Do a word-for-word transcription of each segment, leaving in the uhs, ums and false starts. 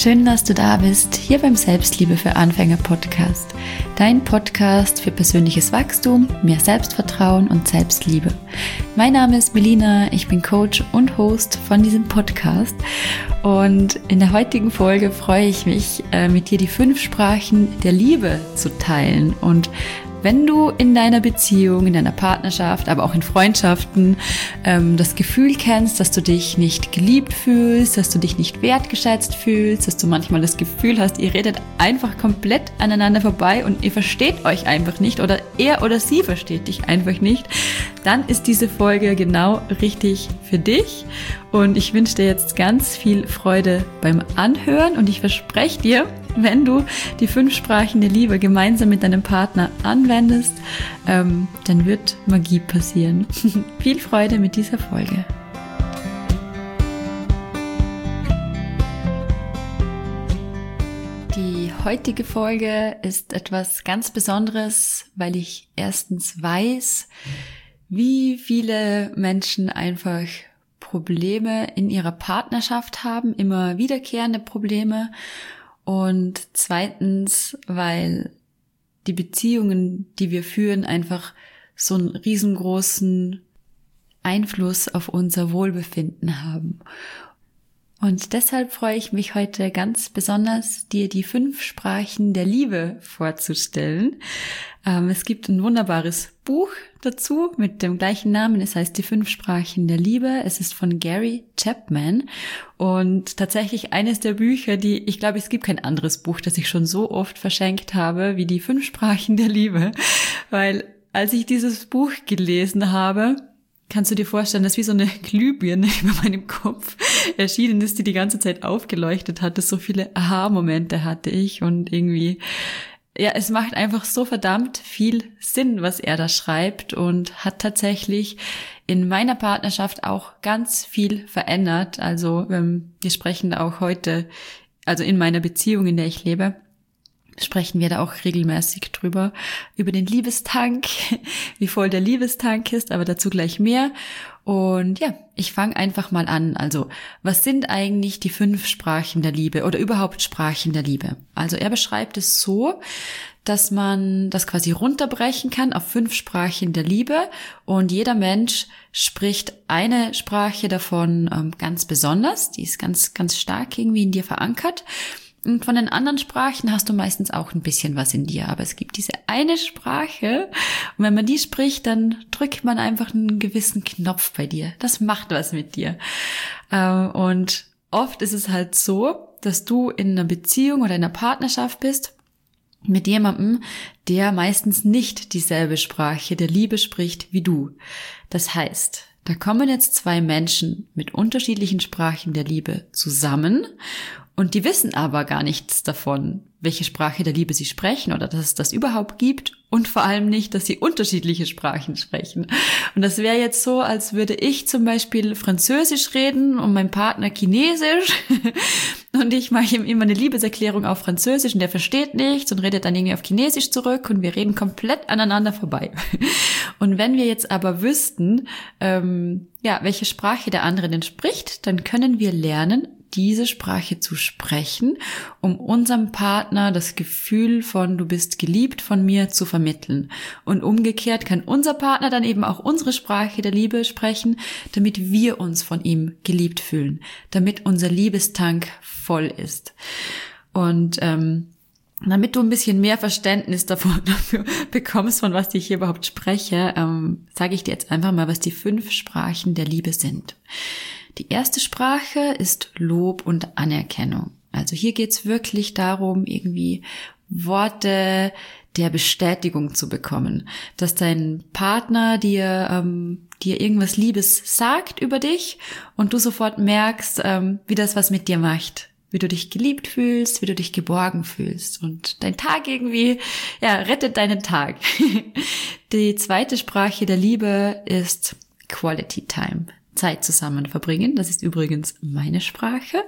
Schön, dass du da bist, hier beim Selbstliebe für Anfänger Podcast. Dein Podcast für persönliches Wachstum, mehr Selbstvertrauen und Selbstliebe. Mein Name ist Melina, ich bin Coach und Host von diesem Podcast. Und in der heutigen Folge freue ich mich, mit dir die fünf Sprachen der Liebe zu teilen. Und wenn du in deiner Beziehung, in deiner Partnerschaft, aber auch in Freundschaften ähm, das Gefühl kennst, dass du dich nicht geliebt fühlst, dass du dich nicht wertgeschätzt fühlst, dass du manchmal das Gefühl hast, ihr redet einfach komplett aneinander vorbei und ihr versteht euch einfach nicht oder er oder sie versteht dich einfach nicht, dann ist diese Folge genau richtig für dich. Und ich wünsche dir jetzt ganz viel Freude beim Anhören und ich verspreche dir, wenn du die fünf Sprachen der Liebe gemeinsam mit deinem Partner anwendest, ähm, dann wird Magie passieren. Viel Freude mit dieser Folge. Die heutige Folge ist etwas ganz Besonderes, weil ich erstens weiß, wie viele Menschen einfach Probleme in ihrer Partnerschaft haben, immer wiederkehrende Probleme. Und zweitens, weil die Beziehungen, die wir führen, einfach so einen riesengroßen Einfluss auf unser Wohlbefinden haben. Und deshalb freue ich mich heute ganz besonders, dir die fünf Sprachen der Liebe vorzustellen. Ähm, es gibt ein wunderbares Buch dazu mit dem gleichen Namen. Es heißt Die fünf Sprachen der Liebe. Es ist von Gary Chapman und tatsächlich eines der Bücher, die, ich glaube, es gibt kein anderes Buch, das ich schon so oft verschenkt habe, wie die fünf Sprachen der Liebe. Weil als ich dieses Buch gelesen habe, kannst du dir vorstellen, dass wie so eine Glühbirne über meinem Kopf erschienen ist, die die ganze Zeit aufgeleuchtet hat. So viele Aha-Momente hatte ich und irgendwie, ja, es macht einfach so verdammt viel Sinn, was er da schreibt und hat tatsächlich in meiner Partnerschaft auch ganz viel verändert. Also wir sprechen da auch heute, also in meiner Beziehung, in der ich lebe, sprechen wir da auch regelmäßig drüber, über den Liebestank, wie voll der Liebestank ist, aber dazu gleich mehr. Und ja, ich fange einfach mal an. Also, was sind eigentlich die fünf Sprachen der Liebe oder überhaupt Sprachen der Liebe? Also er beschreibt es so, dass man das quasi runterbrechen kann auf fünf Sprachen der Liebe und jeder Mensch spricht eine Sprache davon ähm, ganz besonders, die ist ganz, ganz stark irgendwie in dir verankert. Und von den anderen Sprachen hast du meistens auch ein bisschen was in dir. Aber es gibt diese eine Sprache und wenn man die spricht, dann drückt man einfach einen gewissen Knopf bei dir. Das macht was mit dir. Und oft ist es halt so, dass du in einer Beziehung oder in einer Partnerschaft bist mit jemandem, der meistens nicht dieselbe Sprache der Liebe spricht wie du. Das heißt, da kommen jetzt zwei Menschen mit unterschiedlichen Sprachen der Liebe zusammen und die wissen aber gar nichts davon, welche Sprache der Liebe sie sprechen oder dass es das überhaupt gibt und vor allem nicht, dass sie unterschiedliche Sprachen sprechen. Und das wäre jetzt so, als würde ich zum Beispiel Französisch reden und mein Partner Chinesisch und ich mache ihm immer eine Liebeserklärung auf Französisch und der versteht nichts und redet dann irgendwie auf Chinesisch zurück und wir reden komplett aneinander vorbei. Und wenn wir jetzt aber wüssten, ähm, ja, welche Sprache der andere denn spricht, dann können wir lernen, diese Sprache zu sprechen, um unserem Partner das Gefühl von du bist geliebt von mir zu vermitteln. Und umgekehrt kann unser Partner dann eben auch unsere Sprache der Liebe sprechen, damit wir uns von ihm geliebt fühlen, damit unser Liebestank voll ist. Und ähm, damit du ein bisschen mehr Verständnis davon, dafür bekommst, von was ich hier überhaupt spreche, ähm, sage ich dir jetzt einfach mal, was die fünf Sprachen der Liebe sind. Die erste Sprache ist Lob und Anerkennung. Also hier geht's wirklich darum, irgendwie Worte der Bestätigung zu bekommen, dass dein Partner dir ähm, dir irgendwas Liebes sagt über dich und du sofort merkst, ähm, wie das was mit dir macht, wie du dich geliebt fühlst, wie du dich geborgen fühlst und dein Tag irgendwie, ja, rettet deinen Tag. Die zweite Sprache der Liebe ist Quality Time. Zeit zusammen verbringen. Das ist übrigens meine Sprache.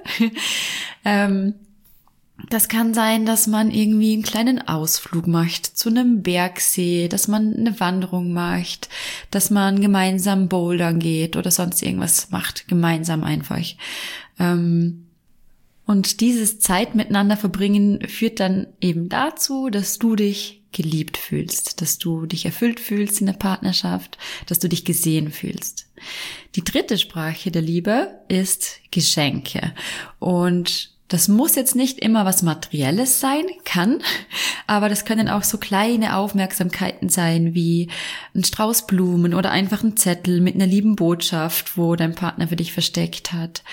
ähm, das kann sein, dass man irgendwie einen kleinen Ausflug macht zu einem Bergsee, dass man eine Wanderung macht, dass man gemeinsam bouldern geht oder sonst irgendwas macht, gemeinsam einfach. Ähm, Und dieses Zeit miteinander verbringen führt dann eben dazu, dass du dich geliebt fühlst, dass du dich erfüllt fühlst in der Partnerschaft, dass du dich gesehen fühlst. Die dritte Sprache der Liebe ist Geschenke. Und das muss jetzt nicht immer was Materielles sein, kann, aber das können auch so kleine Aufmerksamkeiten sein, wie ein Strauß Blumen oder einfach ein Zettel mit einer lieben Botschaft, wo dein Partner für dich versteckt hat.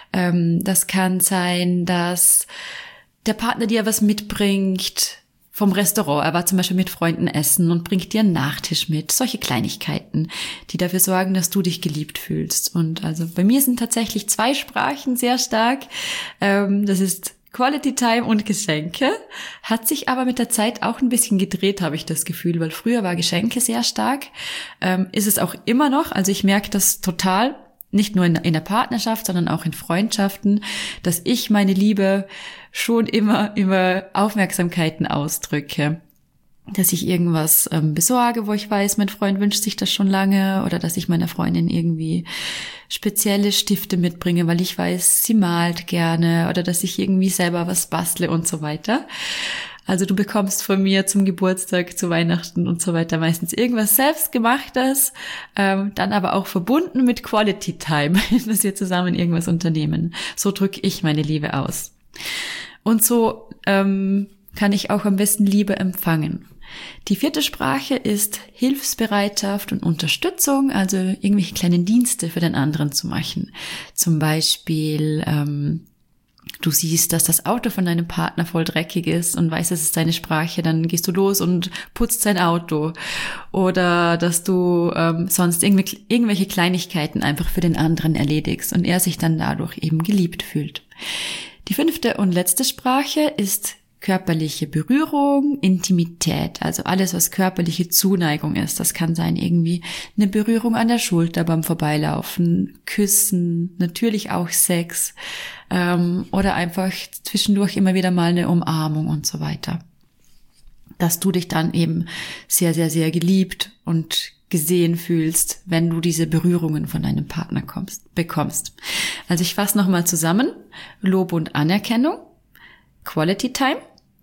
Das kann sein, dass der Partner dir was mitbringt vom Restaurant. Er war zum Beispiel mit Freunden essen und bringt dir einen Nachtisch mit. Solche Kleinigkeiten, die dafür sorgen, dass du dich geliebt fühlst. Und also bei mir sind tatsächlich zwei Sprachen sehr stark. Das ist Quality Time und Geschenke. Hat sich aber mit der Zeit auch ein bisschen gedreht, habe ich das Gefühl, weil früher war Geschenke sehr stark. Ist es auch immer noch. Also ich merke das total. Nicht nur in, in der Partnerschaft, sondern auch in Freundschaften, dass ich meine Liebe schon immer über Aufmerksamkeiten ausdrücke. Dass ich irgendwas ähm, besorge, wo ich weiß, mein Freund wünscht sich das schon lange, oder dass ich meiner Freundin irgendwie spezielle Stifte mitbringe, weil ich weiß, sie malt gerne, oder dass ich irgendwie selber was bastle und so weiter. Also du bekommst von mir zum Geburtstag, zu Weihnachten und so weiter meistens irgendwas Selbstgemachtes, ähm, dann aber auch verbunden mit Quality Time, dass wir zusammen irgendwas unternehmen. So drücke ich meine Liebe aus. Und so ähm, kann ich auch am besten Liebe empfangen. Die vierte Sprache ist Hilfsbereitschaft und Unterstützung, also irgendwelche kleinen Dienste für den anderen zu machen. Zum Beispiel ähm, du siehst, dass das Auto von deinem Partner voll dreckig ist und weißt, es ist seine Sprache, dann gehst du los und putzt sein Auto. Oder dass du ähm, sonst irgendw- irgendwelche Kleinigkeiten einfach für den anderen erledigst und er sich dann dadurch eben geliebt fühlt. Die fünfte und letzte Sprache ist körperliche Berührung, Intimität, also alles, was körperliche Zuneigung ist. Das kann sein irgendwie eine Berührung an der Schulter beim Vorbeilaufen, Küssen, natürlich auch Sex ähm, oder einfach zwischendurch immer wieder mal eine Umarmung und so weiter. Dass du dich dann eben sehr, sehr, sehr geliebt und gesehen fühlst, wenn du diese Berührungen von deinem Partner kommst, bekommst. Also ich fasse nochmal zusammen. Lob und Anerkennung, Quality Time,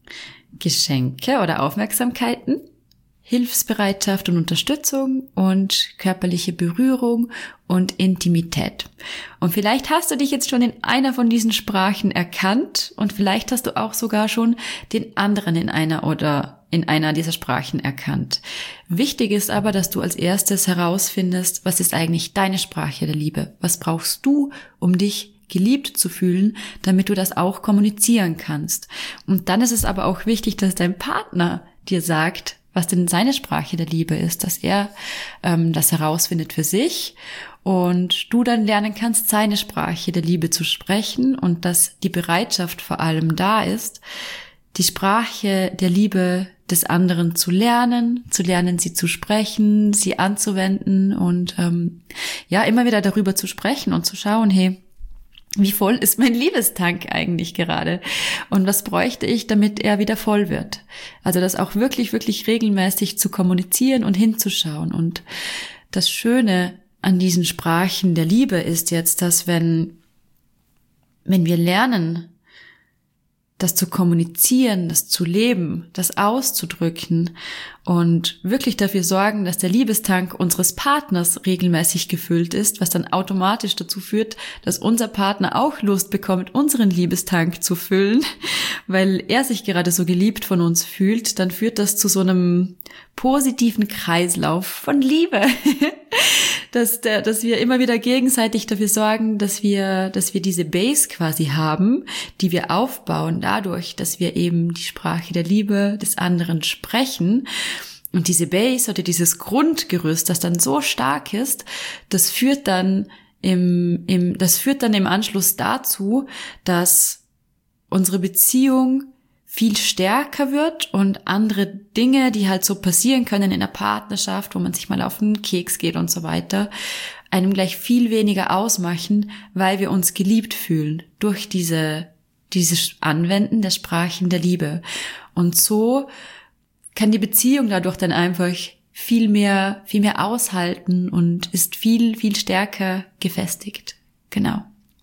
Geschenke oder Aufmerksamkeiten, Hilfsbereitschaft und Unterstützung und körperliche Berührung und Intimität. Und vielleicht hast du dich jetzt schon in einer von diesen Sprachen erkannt und vielleicht hast du auch sogar schon den anderen in einer oder in einer dieser Sprachen erkannt. Wichtig ist aber, dass du als erstes herausfindest, was ist eigentlich deine Sprache der Liebe? Was brauchst du, um dich geliebt zu fühlen, damit du das auch kommunizieren kannst. Und dann ist es aber auch wichtig, dass dein Partner dir sagt, was denn seine Sprache der Liebe ist, dass er ähm, das herausfindet für sich und du dann lernen kannst, seine Sprache der Liebe zu sprechen und dass die Bereitschaft vor allem da ist, die Sprache der Liebe des anderen zu lernen, zu lernen, sie zu sprechen, sie anzuwenden und ähm, ja, immer wieder darüber zu sprechen und zu schauen, hey, wie voll ist mein Liebestank eigentlich gerade? Und was bräuchte ich, damit er wieder voll wird? Also das auch wirklich, wirklich regelmäßig zu kommunizieren und hinzuschauen. Und das Schöne an diesen Sprachen der Liebe ist jetzt, dass wenn, wenn wir lernen, das zu kommunizieren, das zu leben, das auszudrücken und wirklich dafür sorgen, dass der Liebestank unseres Partners regelmäßig gefüllt ist, was dann automatisch dazu führt, dass unser Partner auch Lust bekommt, unseren Liebestank zu füllen, weil er sich gerade so geliebt von uns fühlt, dann führt das zu so einem positiven Kreislauf von Liebe, dass, der, dass wir immer wieder gegenseitig dafür sorgen, dass wir, dass wir diese Base quasi haben, die wir aufbauen dadurch, dass wir eben die Sprache der Liebe des anderen sprechen. Und diese Base oder dieses Grundgerüst, das dann so stark ist, das führt dann im, im, das führt dann im Anschluss dazu, dass unsere Beziehung viel stärker wird und andere Dinge, die halt so passieren können in der Partnerschaft, wo man sich mal auf den Keks geht und so weiter, einem gleich viel weniger ausmachen, weil wir uns geliebt fühlen durch diese, dieses Anwenden der Sprachen der Liebe. Und so kann die Beziehung dadurch dann einfach viel mehr, viel mehr aushalten und ist viel, viel stärker gefestigt. Genau.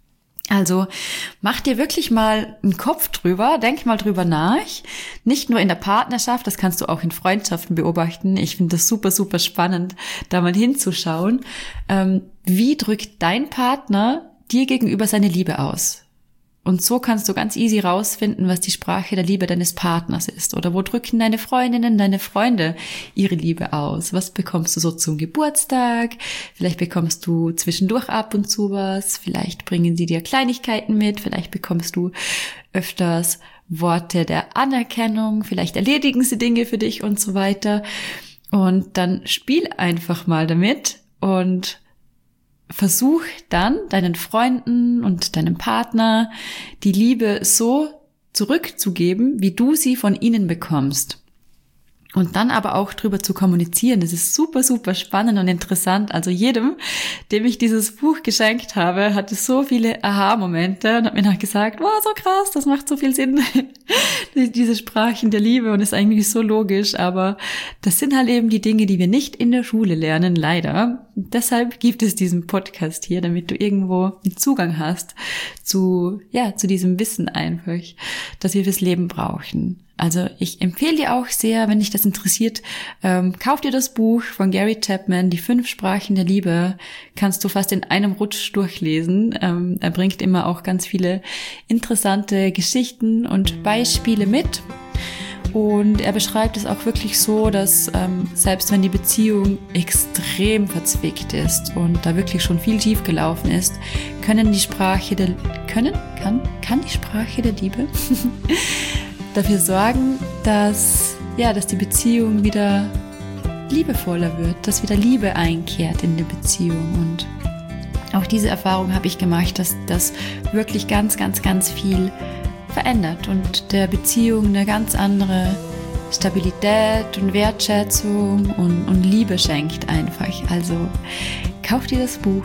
Also mach dir wirklich mal einen Kopf drüber, denk mal drüber nach. Nicht nur in der Partnerschaft, das kannst du auch in Freundschaften beobachten. Ich finde das super, super spannend, da mal hinzuschauen. Ähm, wie drückt dein Partner dir gegenüber seine Liebe aus? Und so kannst du ganz easy rausfinden, was die Sprache der Liebe deines Partners ist. Oder wo drücken deine Freundinnen, deine Freunde ihre Liebe aus? Was bekommst du so zum Geburtstag? Vielleicht bekommst du zwischendurch ab und zu was. Vielleicht bringen sie dir Kleinigkeiten mit. Vielleicht bekommst du öfters Worte der Anerkennung. Vielleicht erledigen sie Dinge für dich und so weiter. Und dann spiel einfach mal damit und versuch dann deinen Freunden und deinem Partner die Liebe so zurückzugeben, wie du sie von ihnen bekommst. Und dann aber auch drüber zu kommunizieren. Das ist super, super spannend und interessant. Also jedem, dem ich dieses Buch geschenkt habe, hatte so viele Aha-Momente und hat mir noch gesagt, wow, so krass, das macht so viel Sinn. Diese Sprachen der Liebe und ist eigentlich so logisch. Aber das sind halt eben die Dinge, die wir nicht in der Schule lernen, leider. Und deshalb gibt es diesen Podcast hier, damit du irgendwo einen Zugang hast zu, ja, zu diesem Wissen einfach, das wir fürs Leben brauchen. Also ich empfehle dir auch sehr, wenn dich das interessiert, ähm, kauf dir das Buch von Gary Chapman, Die fünf Sprachen der Liebe. Kannst du fast in einem Rutsch durchlesen. Ähm, er bringt immer auch ganz viele interessante Geschichten und Beispiele mit. Und er beschreibt es auch wirklich so, dass ähm, selbst wenn die Beziehung extrem verzwickt ist und da wirklich schon viel schief gelaufen ist, können die Sprache der können kann kann die Sprache der Liebe dafür sorgen, dass, ja, dass die Beziehung wieder liebevoller wird, dass wieder Liebe einkehrt in die Beziehung. Und auch diese Erfahrung habe ich gemacht, dass das wirklich ganz, ganz, ganz viel verändert und der Beziehung eine ganz andere Stabilität und Wertschätzung und, und Liebe schenkt einfach. Also kauf dir das Buch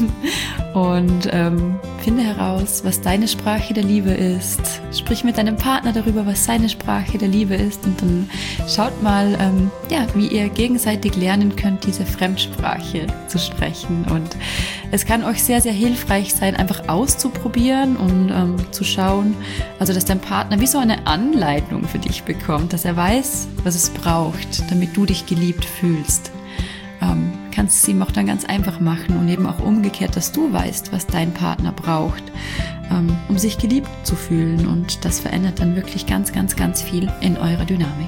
und ähm, finde heraus, was deine Sprache der Liebe ist. Sprich mit deinem Partner darüber, was seine Sprache der Liebe ist, und dann schaut mal, ähm, ja, wie ihr gegenseitig lernen könnt, diese Fremdsprache zu sprechen. Und es kann euch sehr, sehr hilfreich sein, einfach auszuprobieren und ähm, zu schauen, also dass dein Partner wie so eine Anleitung für dich bekommt, dass er weiß, was es braucht, damit du dich geliebt fühlst. Ähm, kannst es ihm auch dann ganz einfach machen und eben auch umgekehrt, dass du weißt, was dein Partner braucht, ähm, um sich geliebt zu fühlen, und das verändert dann wirklich ganz, ganz, ganz viel in eurer Dynamik.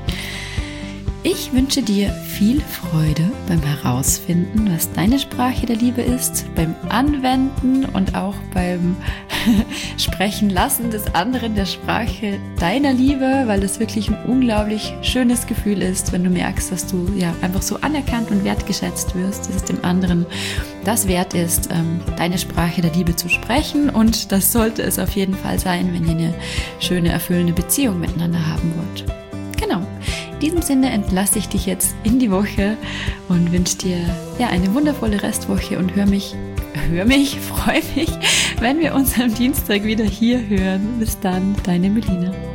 Ich wünsche dir viel Freude beim Herausfinden, was deine Sprache der Liebe ist, beim Anwenden und auch beim Sprechen lassen des anderen der Sprache deiner Liebe, weil das wirklich ein unglaublich schönes Gefühl ist, wenn du merkst, dass du ja einfach so anerkannt und wertgeschätzt wirst, dass es dem anderen das wert ist, deine Sprache der Liebe zu sprechen, und das sollte es auf jeden Fall sein, wenn ihr eine schöne, erfüllende Beziehung miteinander haben wollt. Genau. In diesem Sinne entlasse ich dich jetzt in die Woche und wünsche dir ja eine wundervolle Restwoche und hör mich, hör mich, freue mich, wenn wir uns am Dienstag wieder hier hören. Bis dann, deine Melina.